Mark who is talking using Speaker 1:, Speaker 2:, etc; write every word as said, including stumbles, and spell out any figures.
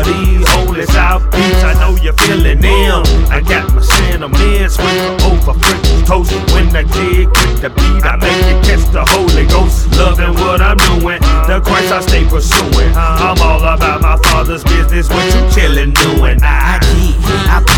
Speaker 1: of these holy South beats, I know you're feeling them. I got my sentiments with the over French toast. When the kid quit the beat, I make you catch the Holy Ghost. Loving what I'm doing, the Christ I stay pursuing. I'm all about my Father's business, what you chillin' doing?
Speaker 2: I did, I